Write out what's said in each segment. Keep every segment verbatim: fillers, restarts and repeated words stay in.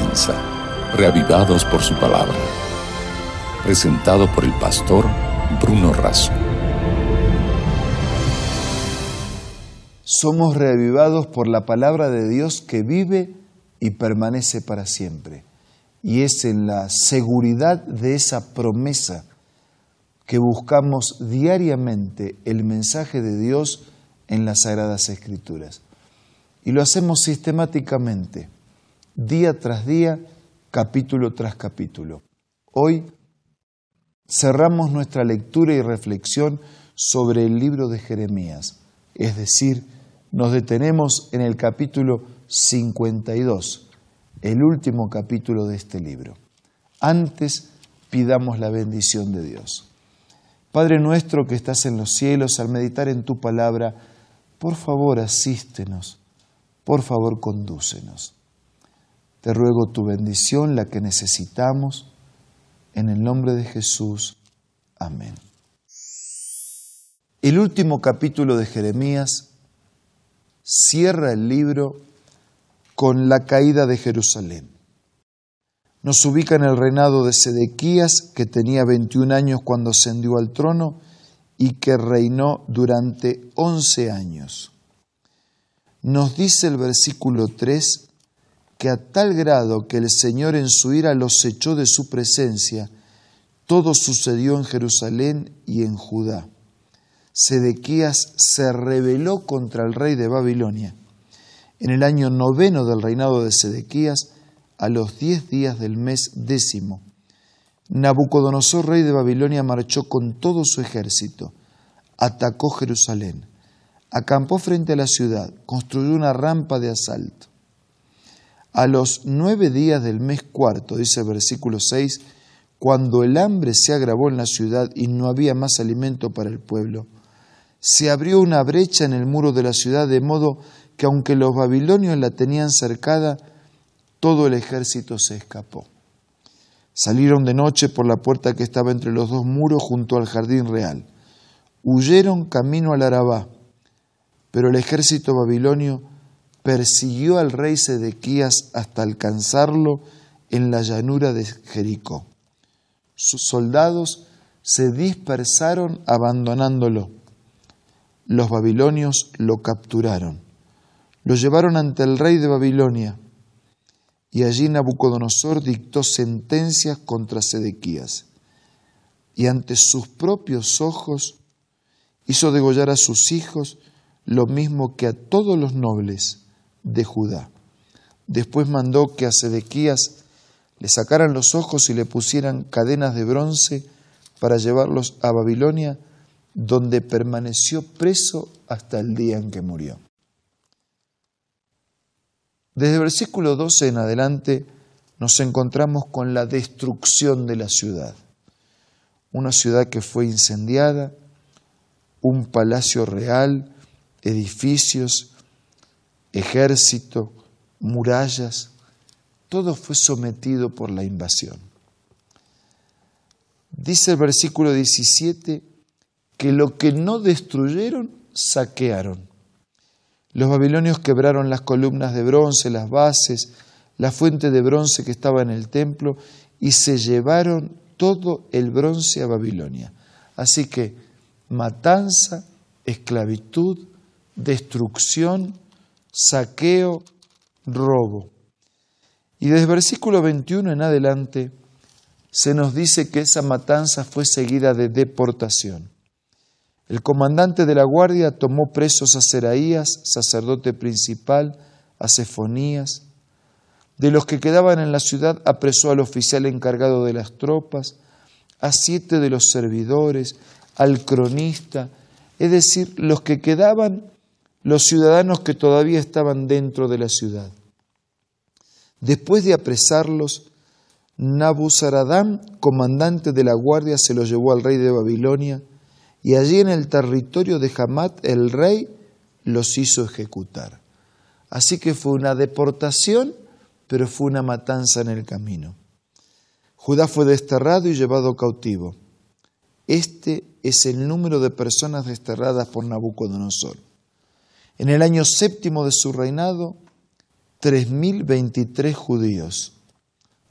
comienza, reavivados por su palabra. Presentado por el pastor Bruno Razo. Somos reavivados por la palabra de Dios que vive y permanece para siempre. Y es en la seguridad de esa promesa que buscamos diariamente el mensaje de Dios en las Sagradas Escrituras. Y lo hacemos sistemáticamente, día tras día, capítulo tras capítulo. Hoy cerramos nuestra lectura y reflexión sobre el libro de Jeremías, es decir, nos detenemos en el capítulo cincuenta y dos, el último capítulo de este libro. Antes, pidamos la bendición de Dios. Padre nuestro que estás en los cielos, al meditar en tu palabra, por favor asístenos, por favor condúcenos. Te ruego tu bendición, la que necesitamos, en el nombre de Jesús. Amén. El último capítulo de Jeremías cierra el libro con la caída de Jerusalén. Nos ubica en el reinado de Sedequías, que tenía veintiún años cuando ascendió al trono y que reinó durante once años. Nos dice el versículo tres que a tal grado que el Señor en su ira los echó de su presencia, todo sucedió en Jerusalén y en Judá. Sedequías se rebeló contra el rey de Babilonia. En el año noveno del reinado de Sedequías, a los diez días del mes décimo, Nabucodonosor, rey de Babilonia, marchó con todo su ejército, atacó Jerusalén, acampó frente a la ciudad, construyó una rampa de asalto. A los nueve días del mes cuarto, dice el versículo seis, cuando el hambre se agravó en la ciudad y no había más alimento para el pueblo, se abrió una brecha en el muro de la ciudad, de modo que aunque los babilonios la tenían cercada, todo el ejército se escapó. Salieron de noche por la puerta que estaba entre los dos muros junto al jardín real. Huyeron camino al Arabá, pero el ejército babilonio persiguió al rey Sedequías hasta alcanzarlo en la llanura de Jericó. Sus soldados se dispersaron abandonándolo. Los babilonios lo capturaron. Lo llevaron ante el rey de Babilonia y allí Nabucodonosor dictó sentencias contra Sedequías y ante sus propios ojos hizo degollar a sus hijos, lo mismo que a todos los nobles de Judá. Después mandó que a Sedequías le sacaran los ojos y le pusieran cadenas de bronce para llevarlos a Babilonia, donde permaneció preso hasta el día en que murió. Desde el versículo doce en adelante nos encontramos con la destrucción de la ciudad. Una ciudad que fue incendiada, un palacio real, edificios, ejército, murallas, todo fue sometido por la invasión. Dice el versículo diecisiete que lo que no destruyeron, saquearon. Los babilonios quebraron las columnas de bronce, las bases, la fuente de bronce que estaba en el templo y se llevaron todo el bronce a Babilonia. Así que matanza, esclavitud, destrucción, saqueo, robo. Y desde el versículo veintiuno en adelante se nos dice que esa matanza fue seguida de deportación. El comandante de la guardia tomó presos a Seraías, sacerdote principal, a Sefonías. De los que quedaban en la ciudad apresó al oficial encargado de las tropas, a siete de los servidores, al cronista, es decir, los que quedaban, los ciudadanos que todavía estaban dentro de la ciudad. Después de apresarlos, Nabuzaradán, comandante de la guardia, se los llevó al rey de Babilonia, y allí en el territorio de Hamat el rey los hizo ejecutar. Así que fue una deportación, pero fue una matanza en el camino. Judá fue desterrado y llevado cautivo. Este es el número de personas desterradas por Nabucodonosor. En el año séptimo de su reinado, tres mil veintitrés judíos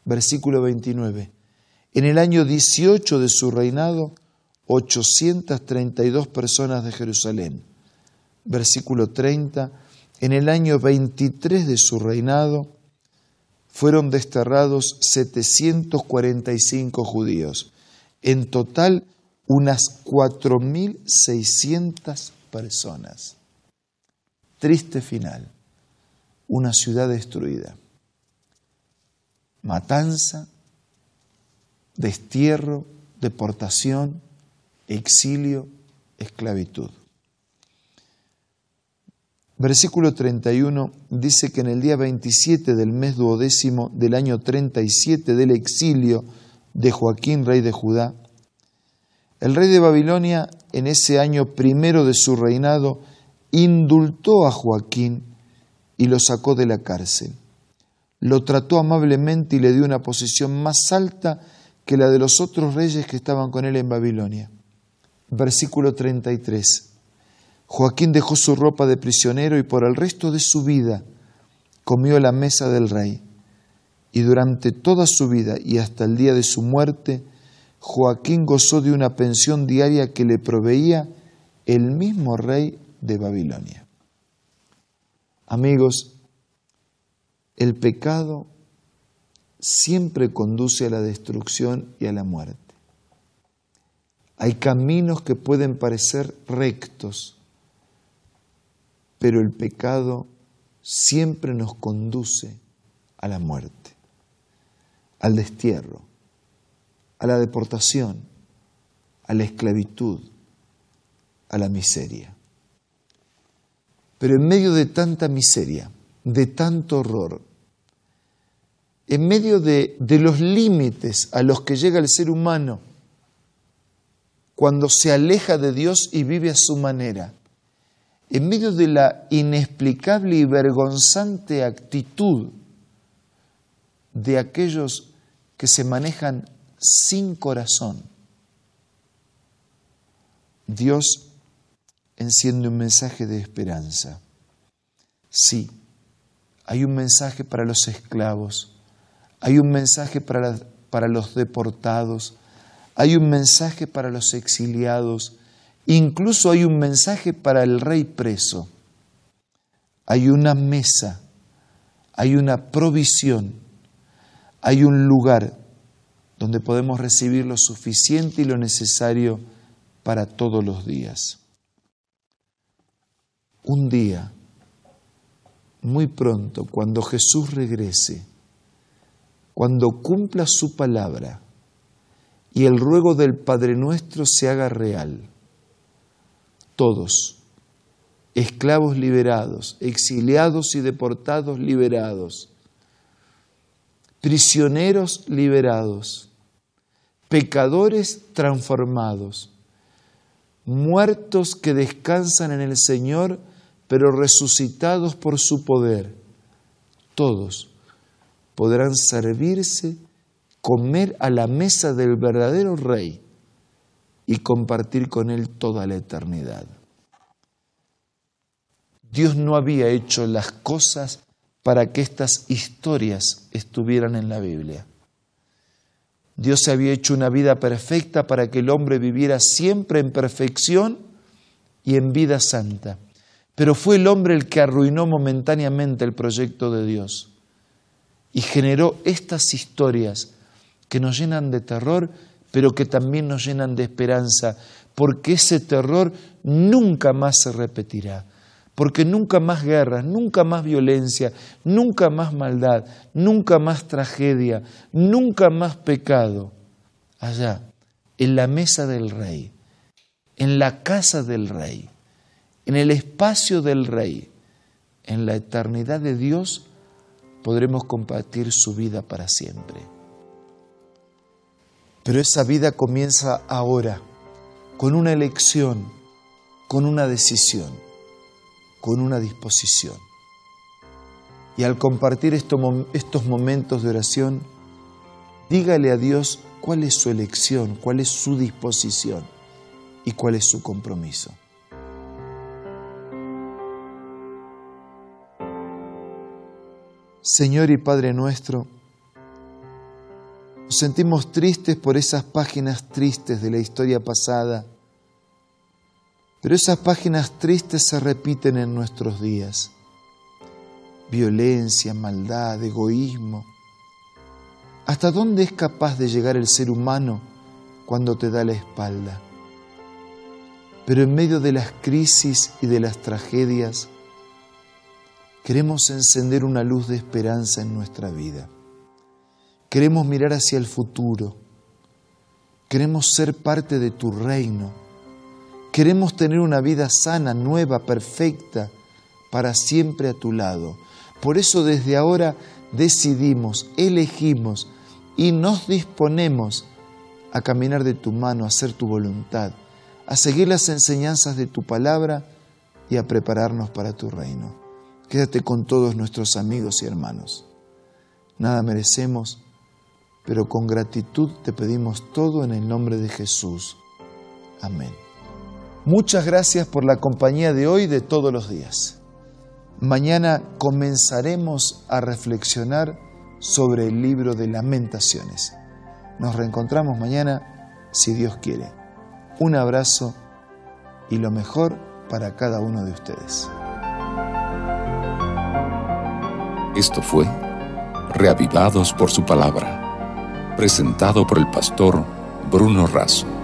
Versículo veintinueve. En el año dieciocho de su reinado, ochocientas treinta y dos personas de Jerusalén. Versículo treinta. En el año veintitrés de su reinado, fueron desterrados setecientos cuarenta y cinco judíos. En total, unas cuatro mil seiscientas personas. Triste final. Una ciudad destruida. Matanza, destierro, deportación, exilio, esclavitud. Versículo treinta y uno dice que en el día veintisiete del mes duodécimo del año treinta y siete del exilio de Joaquín, rey de Judá, el rey de Babilonia, en ese año primero de su reinado, indultó a Joaquín y lo sacó de la cárcel. Lo trató amablemente y le dio una posición más alta que la de los otros reyes que estaban con él en Babilonia. Versículo treinta y tres. Joaquín dejó su ropa de prisionero y por el resto de su vida comió a la mesa del rey. Y durante toda su vida y hasta el día de su muerte, Joaquín gozó de una pensión diaria que le proveía el mismo rey de Babilonia. Amigos, el pecado siempre conduce a la destrucción y a la muerte. Hay caminos que pueden parecer rectos, pero el pecado siempre nos conduce a la muerte, al destierro, a la deportación, a la esclavitud, a la miseria. Pero en medio de tanta miseria, de tanto horror, en medio de, de los límites a los que llega el ser humano cuando se aleja de Dios y vive a su manera, en medio de la inexplicable y vergonzante actitud de aquellos que se manejan sin corazón, Dios enciende un mensaje de esperanza. Sí, hay un mensaje para los esclavos, hay un mensaje para, la, para los deportados, hay un mensaje para los exiliados, incluso hay un mensaje para el rey preso. Hay una mesa, hay una provisión, hay un lugar donde podemos recibir lo suficiente y lo necesario para todos los días. Un día, muy pronto, cuando Jesús regrese, cuando cumpla su palabra y el ruego del Padre Nuestro se haga real, todos, esclavos liberados, exiliados y deportados liberados, prisioneros liberados, pecadores transformados, muertos que descansan en el Señor, pero resucitados por su poder, todos podrán servirse, comer a la mesa del verdadero Rey y compartir con Él toda la eternidad. Dios no había hecho las cosas para que estas historias estuvieran en la Biblia. Dios había hecho una vida perfecta para que el hombre viviera siempre en perfección y en vida santa. Pero fue el hombre el que arruinó momentáneamente el proyecto de Dios y generó estas historias que nos llenan de terror, pero que también nos llenan de esperanza, porque ese terror nunca más se repetirá. Porque nunca más guerras, nunca más violencia, nunca más maldad, nunca más tragedia, nunca más pecado. Allá, en la mesa del Rey, en la casa del Rey, en el espacio del Rey, en la eternidad de Dios, podremos compartir su vida para siempre. Pero esa vida comienza ahora, con una elección, con una decisión, con una disposición. Y al compartir estos, estos momentos de oración, dígale a Dios cuál es su elección, cuál es su disposición y cuál es su compromiso. Señor y Padre nuestro, sentimos tristes por esas páginas tristes de la historia pasada, pero esas páginas tristes se repiten en nuestros días. Violencia, maldad, egoísmo. ¿Hasta dónde es capaz de llegar el ser humano cuando te da la espalda? Pero en medio de las crisis y de las tragedias, queremos encender una luz de esperanza en nuestra vida. Queremos mirar hacia el futuro. Queremos ser parte de tu reino. Queremos tener una vida sana, nueva, perfecta, para siempre a tu lado. Por eso desde ahora decidimos, elegimos y nos disponemos a caminar de tu mano, a hacer tu voluntad, a seguir las enseñanzas de tu palabra y a prepararnos para tu reino. Quédate con todos nuestros amigos y hermanos. Nada merecemos, pero con gratitud te pedimos todo en el nombre de Jesús. Amén. Muchas gracias por la compañía de hoy y de todos los días. Mañana comenzaremos a reflexionar sobre el libro de Lamentaciones. Nos reencontramos mañana, si Dios quiere. Un abrazo y lo mejor para cada uno de ustedes. Esto fue Reavivados por su palabra, presentado por el pastor Bruno Razo.